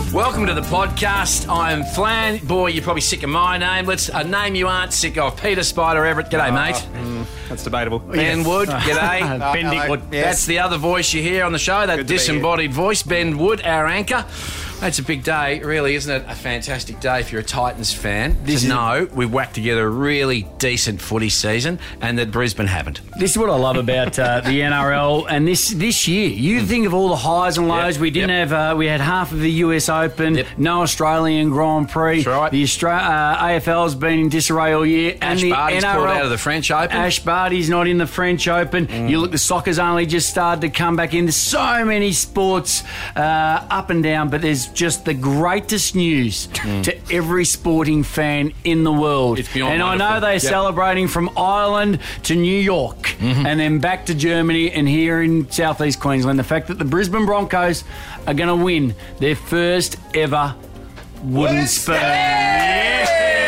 Welcome to the podcast. I'm Flan. Boy, you're probably sick of my name. Let's a name you aren't sick of. Peter Spider Everett. G'day, mate. That's debatable. Ben Wood. G'day. Ben Wood. Yes. That's the other voice you hear on the show, that disembodied voice. Ben Wood, our anchor. It's a big day, really, isn't it? A fantastic day if you're a Titans fan. We've whacked together a really decent footy season, and that Brisbane haven't. This is what I love about the NRL, and this year. You think of all the highs and lows. Yep. We didn't have. We had half of the US Open, no Australian Grand Prix. That's right. The AFL's been in disarray all year, and the Barty's NRL pulled out of the French Open. Ash Barty's not in the French Open. You look, the soccer's only just started to come back in. There's so many sports up and down, but there's just the greatest news to every sporting fan in the world. It's beyond and wonderful. I know they're celebrating from Ireland to New York and then back to Germany and here in southeast Queensland. The fact that the Brisbane Broncos are going to win their first ever wooden spoon.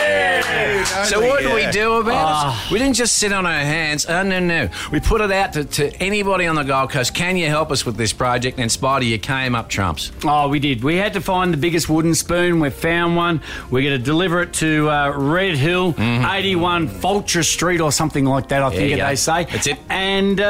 So what do we do about it? We didn't just sit on our hands. No. We put it out to anybody on the Gold Coast. Can you help us with this project? And Spider, you came up trumps. Oh, we did. We had to find the biggest wooden spoon. We've found one. We're going to deliver it to Red Hill, 81 Fulcher Street or something like that, I think they say. That's it. And,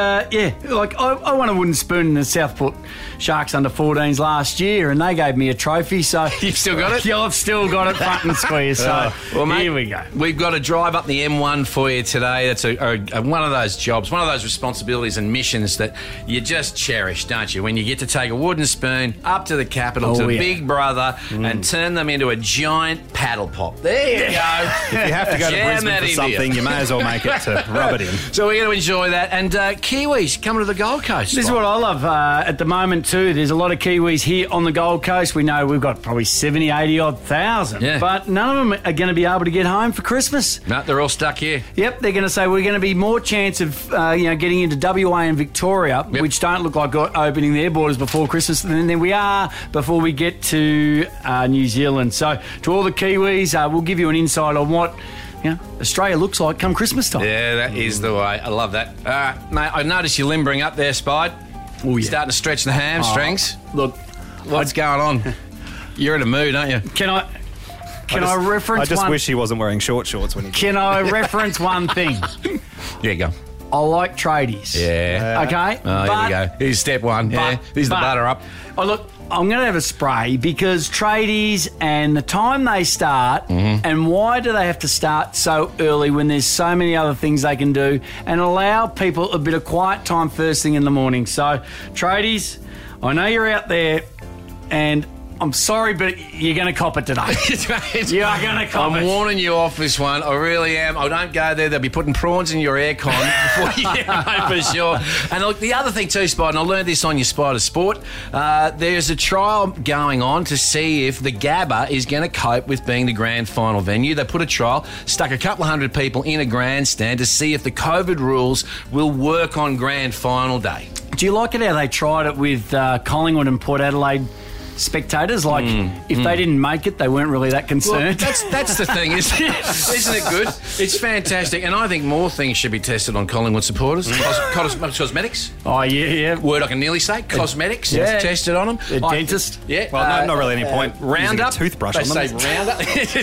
I won a wooden spoon in the Southport Sharks under-14s last year, and they gave me a trophy, so... You've still got it? Yeah, I've still got it front and square, so mate, here we go. We've got to drive up the M1 for you today. That's one of those jobs, one of those responsibilities and missions that you just cherish, don't you? When you get to take a wooden spoon up to the capital, to Big Brother, and turn them into a giant paddle pop. There you go. If you have to go to Jam Brisbane that for into something, you may as well make it to rub it in. So we're going to enjoy that. And Kiwis coming to the Gold Coast. This is what I love at the moment too. There's a lot of Kiwis here on the Gold Coast. We know we've got probably 70, 80 odd thousand, but none of them are going to be able to get home for Christmas. No, they're all stuck here. Yep, they're going to say we're going to be more chance of getting into WA and Victoria, which don't look like opening their borders before Christmas, than we are before we get to New Zealand. So to all the Kiwis, we'll give you an insight on what Australia looks like come Christmas time. Yeah, that is the way. I love that. Mate, I notice you're limbering up there, Spide. Oh, yeah. Starting to stretch the hamstrings. Look, what's going on? You're in a mood, aren't you? Can I reference I just one? wish he wasn't wearing shorts when he did. Can I reference one thing? Yeah, go. I like tradies. Yeah. Okay? Oh, here we go. Here's step one. Here's the butter up. Oh, look, I'm going to have a spray because tradies and the time they start and why do they have to start so early when there's so many other things they can do and allow people a bit of quiet time first thing in the morning. So, tradies, I know you're out there and I'm sorry, but you're going to cop it today. You are going to cop it. I'm warning you off this one. I really am. I don't go there. They'll be putting prawns in your aircon before you get home for sure. And look, the other thing too, Spider, and I learned this on your Spider Sport, there's a trial going on to see if the Gabba is going to cope with being the grand final venue. They put a trial, stuck a couple of hundred people in a grandstand to see if the COVID rules will work on grand final day. Do you like it how they tried it with Collingwood and Port Adelaide spectators? Like, if they didn't make it, they weren't really that concerned. Well, that's the thing, isn't it? Isn't it good? It's fantastic. And I think more things should be tested on Collingwood supporters. Cosmetics. Oh, yeah. Word I can nearly say. Cosmetics. Yeah. Tested on them. A dentist. Yeah. Well, not really any point. Roundup. Using a toothbrush They on them. say Roundup.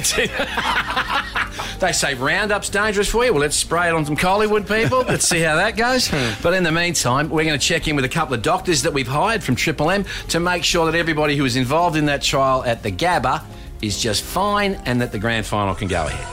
They say Roundup's dangerous for you. Well, let's spray it on some Collingwood people. Let's see how that goes. But in the meantime, we're going to check in with a couple of doctors that we've hired from Triple M to make sure that everybody who was involved in that trial at the Gabba is just fine and that the grand final can go ahead.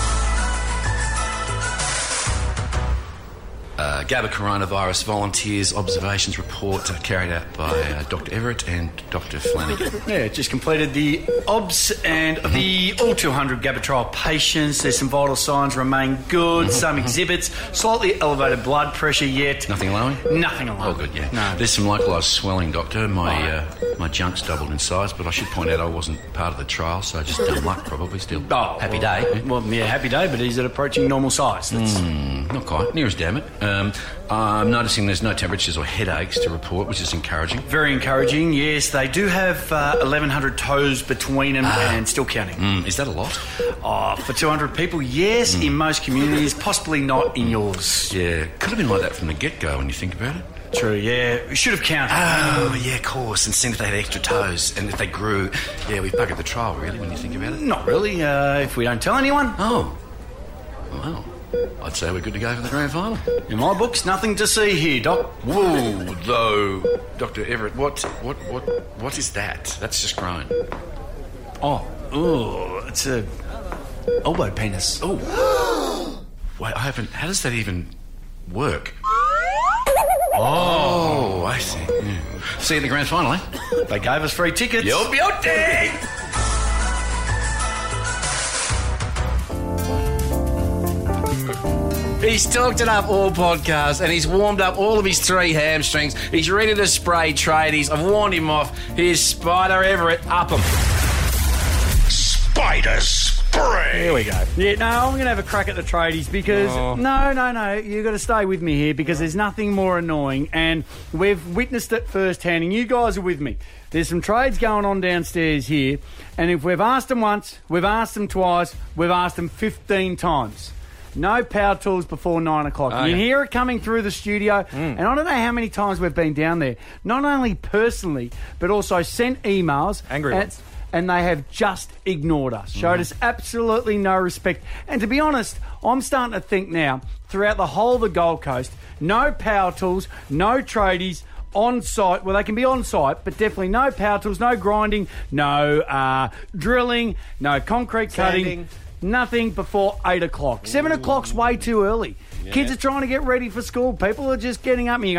Gabba coronavirus volunteers observations report carried out by Dr. Everett and Dr. Flanagan. Yeah, just completed the OBS and the all 200 Gabba trial patients. There's some vital signs remain good. Some exhibits slightly elevated blood pressure yet. Nothing lowering? Nothing alarming. Oh, good, yeah. No. There's some localised swelling, Doctor. My junk's doubled in size, but I should point out I wasn't part of the trial, so just dumb luck probably still. Oh, happy day. Well, yeah, happy day, but is it approaching normal size? That's... Not quite. Near as damn it. I'm noticing there's no temperatures or headaches to report, which is encouraging. Very encouraging, yes. They do have 1,100 toes between them and still counting. Is that a lot? For 200 people, yes. In most communities, possibly not in yours. Yeah. Could have been like that from the get-go when you think about it. True, yeah. We should have counted. Oh, yeah, of course. And seen if they had extra toes and if they grew. Yeah, we've buggered the trial, really, when you think about it. Not really, if we don't tell anyone. Oh. Well, I'd say we're good to go for the grand final. In my books, nothing to see here, Doc. Whoa, though. Dr. Everett, what is that? That's just grown. Oh, it's a elbow penis. Oh. Wait, I haven't... How does that even work? Oh, I see. Yeah. See you at the grand final, eh? They gave us free tickets. You'll be out there! He's talked it up all podcasts and he's warmed up all of his 3 hamstrings. He's ready to spray tradies. I've warned him off. Here's Spider Everett. Up him. Spider spray! Here we go. Yeah, no, I'm going to have a crack at the tradies because... No, you've got to stay with me here because there's nothing more annoying and we've witnessed it firsthand and you guys are with me. There's some trades going on downstairs here and if we've asked them once, we've asked them twice, we've asked them 15 times. No power tools before 9 o'clock. Oh, you yeah. hear it coming through the studio, and I don't know how many times we've been down there, not only personally, but also sent emails. Angry ones. And they have just ignored us, showed us absolutely no respect. And to be honest, I'm starting to think now, throughout the whole of the Gold Coast, no power tools, no tradies, on site, well, they can be on site, but definitely no power tools, no grinding, no drilling, no concrete cutting. Nothing before 8 o'clock. 7 o'clock's way too early. Yeah. Kids are trying to get ready for school. People are just getting up and you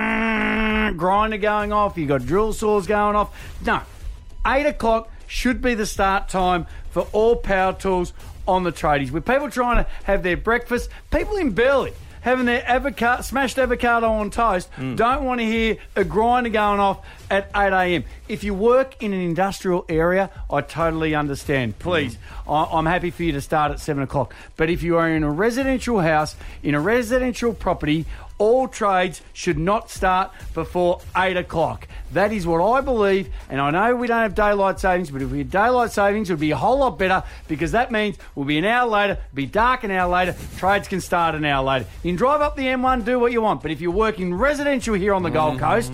got grinder going off. You got drill saws going off. No. 8 o'clock should be the start time for all power tools on the tradies. With people trying to have their breakfast, people in Burleigh having their smashed avocado on toast, don't want to hear a grinder going off at 8 a.m. If you work in an industrial area, I totally understand. Please, I'm happy for you to start at 7 o'clock. But if you are in a residential house, in a residential property, all trades should not start before 8 o'clock. That is what I believe, and I know we don't have daylight savings, but if we had daylight savings, it would be a whole lot better because that means we'll be an hour later, it'll be dark an hour later, trades can start an hour later. You can drive up the M1, do what you want, but if you're working residential here on the Gold Coast,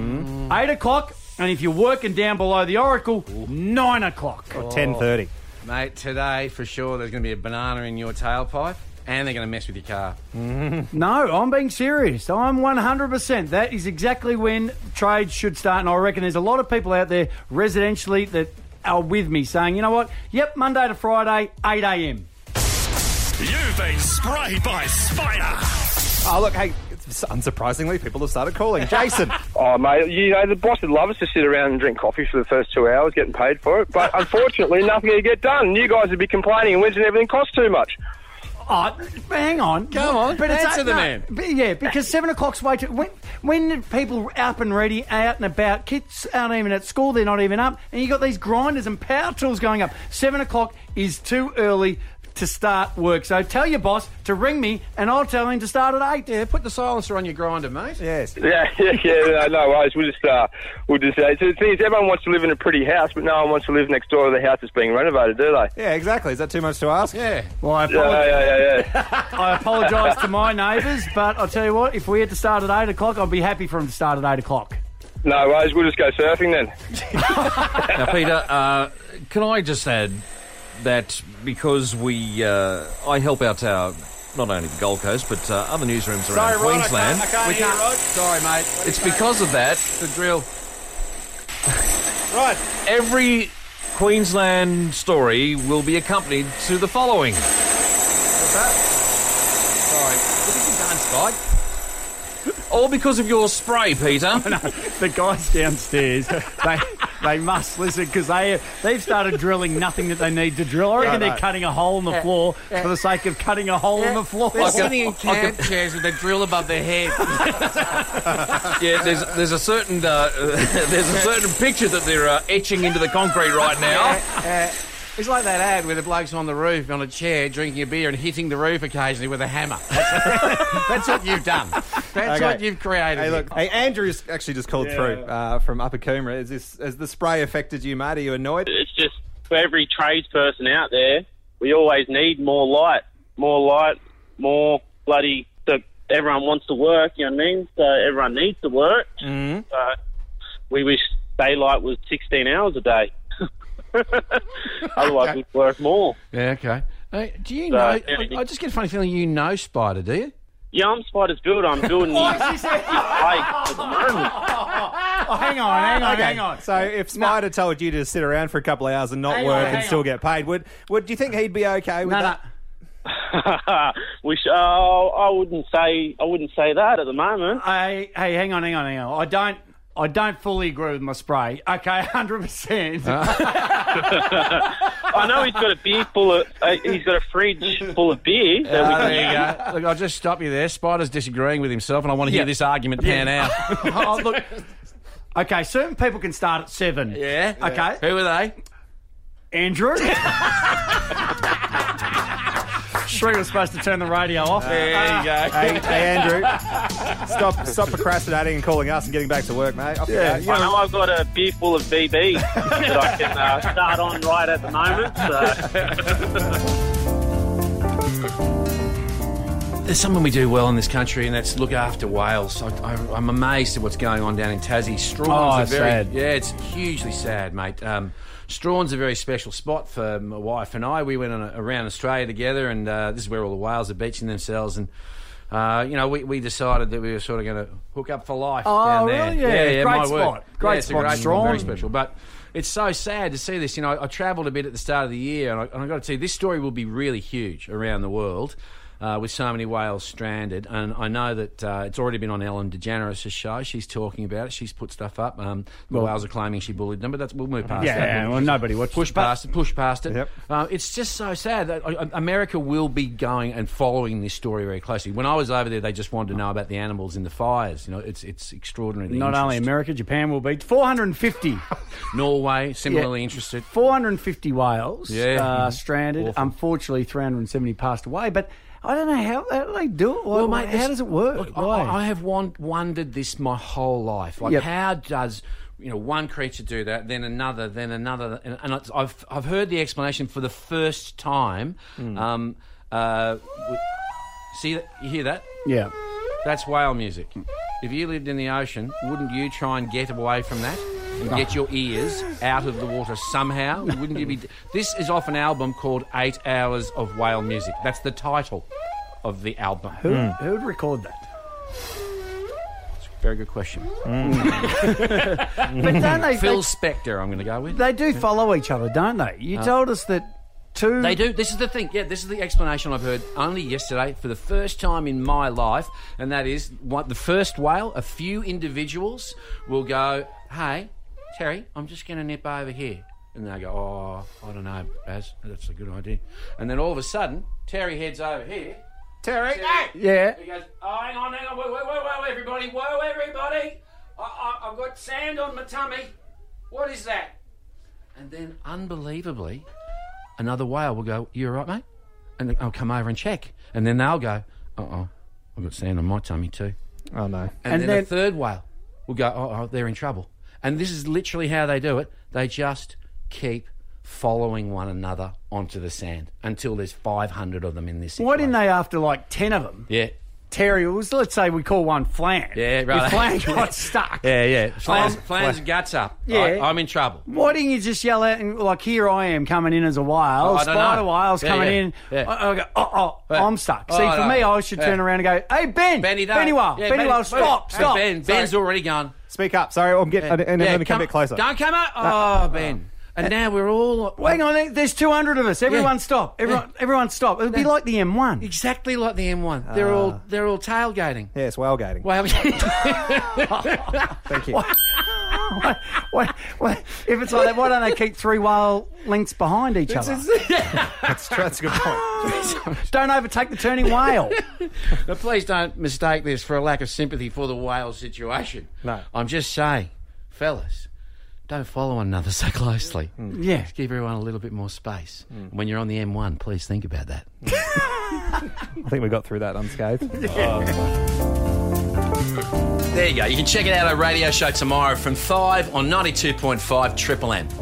8 o'clock, and if you're working down below the Oracle, 9 o'clock. Or 10:30. Mate, today for sure there's going to be a banana in your tailpipe and they're going to mess with your car. No, I'm being serious. I'm 100%. That is exactly when trades should start. And I reckon there's a lot of people out there residentially that are with me saying, you know what? Yep, Monday to Friday, 8 a.m. You've been sprayed by Spider. Oh, look, hey, unsurprisingly, people have started calling. Jason. Oh, mate, you know, the boss would love us to sit around and drink coffee for the first 2 hours getting paid for it. But unfortunately, nothing will get done. You guys would be complaining and whinging everything costs too much. Oh, hang on. Come on, answer the man. Yeah, because 7 o'clock's way too... When people are up and ready, out and about, kids aren't even at school, they're not even up, and you got these grinders and power tools going up. 7 o'clock is too early to start work. So tell your boss to ring me and I'll tell him to start at 8. Yeah, put the silencer on your grinder, mate. Yes. Yeah, no worries. We'll just say. So the thing is, everyone wants to live in a pretty house, but no one wants to live next door to the house that's being renovated, do they? Yeah, exactly. Is that too much to ask? Yeah. Well, I Yeah. apologise to my neighbours, but I'll tell you what, if we had to start at 8 o'clock, I'd be happy for him to start at 8 o'clock. No worries. We'll just go surfing then. Now, Peter, can I just add that because I help out our, not only the Gold Coast, but other newsrooms around Queensland. We can't. Sorry, mate. It's because of that. The drill. Right. Every Queensland story will be accompanied to the following. What's that? Sorry. What have you done, Spike? All because of your spray, Peter. The guys downstairs, they must listen because they've started drilling nothing that they need to drill. I reckon they're cutting a hole in the floor for the sake of cutting a hole in the floor. They're sitting in camp chairs with a drill above their head. Yeah, there's a certain picture that they're etching into the concrete right now. It's like that ad where the bloke's on the roof on a chair drinking a beer and hitting the roof occasionally with a hammer. That's what you've done. That's what you've created. Hey, look. Hey, Andrew's actually just called through from Upper Coomera. Has the spray affected you, mate? Are you annoyed? It's just for every tradesperson out there, we always need more light, more bloody. everyone wants to work, you know what I mean? So everyone needs to work. Mm-hmm. So we wish daylight was 16 hours a day. Otherwise, we'd work more. Yeah, okay. Do you So, know... yeah, I just get a funny feeling you know Spider, do you? Yeah, I'm Spider's builder. I'm building his place at the moment. Oh, hang on. So if Spider told you to sit around for a couple of hours and not work and still get paid, would do you think he'd be okay with that? I wouldn't say that at the moment. Hey, hang on. I don't fully agree with my spray. Okay, 100%. I know he's got a beer full of. He's got a fridge full of beer. There you go. Look, I'll just stop you there. Spider's disagreeing with himself, and I want to hear this argument pan out. Oh, look. Okay, certain people can start at 7. Yeah. Okay. Who are they? Andrew. Shree was supposed to turn the radio off. There you go. Hey, Andrew, stop procrastinating and calling us and getting back to work, mate. Off you go. I know I've got a beer full of BB that I can start on right at the moment. So. There's something we do well in this country, and that's look after whales. I'm amazed at what's going on down in Tassie. Strawn's sad. Yeah, it's hugely sad, mate. Strawn's a very special spot for my wife and I. We went around Australia together, and this is where all the whales are beaching themselves. And we decided that we were sort of going to hook up for life down there. Really? Yeah, great my spot. word. Great it's spot, a great Strawn. Very special, but. It's so sad to see this. You know, I travelled a bit at the start of the year, and I've got to tell you, this story will be really huge around the world. With so many whales stranded, and I know that it's already been on Ellen DeGeneres' show. She's talking about it. She's put stuff up. The whales are claiming she bullied them, but we'll move past that. Yeah, well, nobody watched. Push past it. Yep. It's just so sad that America will be going and following this story very closely. When I was over there, they just wanted to know about the animals in the fires. You know, it's extraordinary. Not only America, Japan will be 450. Norway similarly interested. 450 whales stranded. Awful. Unfortunately, 370 passed away, but. I don't know how do they do it. Well, mate, how does it work? Look, I have wondered this my whole life. Like, how does one creature do that, then another, and I've heard the explanation for the first time. See that? You hear that? Yeah. That's whale music. If you lived in the ocean, wouldn't you try and get away from that? And get your ears out of the water somehow? Wouldn't you be... This is off an album called 8 Hours of Whale Music. That's the title of the album. Who would record that? Very good question. But don't they... Phil Spector, I'm going to go with. They do follow each other, don't they? You told us that two... They do. This is the thing. Yeah, this is the explanation I've heard only yesterday for the first time in my life, and that is the first whale, a few individuals will go, hey... Terry, I'm just going to nip over here. And they go, oh, I don't know, Baz, that's a good idea. And then all of a sudden, Terry heads over here. Terry! Hey! Yeah. He goes, oh, hang on, whoa, everybody, I've got sand on my tummy. What is that? And then, unbelievably, another whale will go, you all right, mate? And I'll come over and check. And then they'll go, uh-oh, I've got sand on my tummy too. Oh, no. And then a third whale will go, oh, they're in trouble. And this is literally how they do it. They just keep following one another onto the sand until there's 500 of them in this situation. Why didn't they, after like 10 of them? Yeah. Terry, let's say we call one Flan. Yeah, right. If Flan got stuck. Yeah. Flan's guts up. Yeah. I'm in trouble. Why didn't you just yell out, and, like, here I am coming in as a whale, spider whale's coming in. Yeah. I go, I'm stuck. See, for me, I should turn around and go, hey, Benny Whale, stop. Ben's already gone. Speak up. Sorry, I'm going to come a bit closer. Don't come up. Oh, Ben. And now we're all... Hang on, there's 200 of us. Everyone stop. Everyone stop. It would be like the M1. Exactly like the M1. They're all tailgating. Yeah, it's whale-gating. Thank you. What, if it's like that, why don't they keep 3 whale lengths behind each other? That's a good point. Don't overtake the turning whale. But please don't mistake this for a lack of sympathy for the whale situation. No. I'm just saying, fellas, don't follow one another so closely. Yeah. Just give everyone a little bit more space. When you're on the M1, please think about that. I think we got through that unscathed. There you go. You can check it out at our radio show tomorrow from 5 on 92.5 Triple M.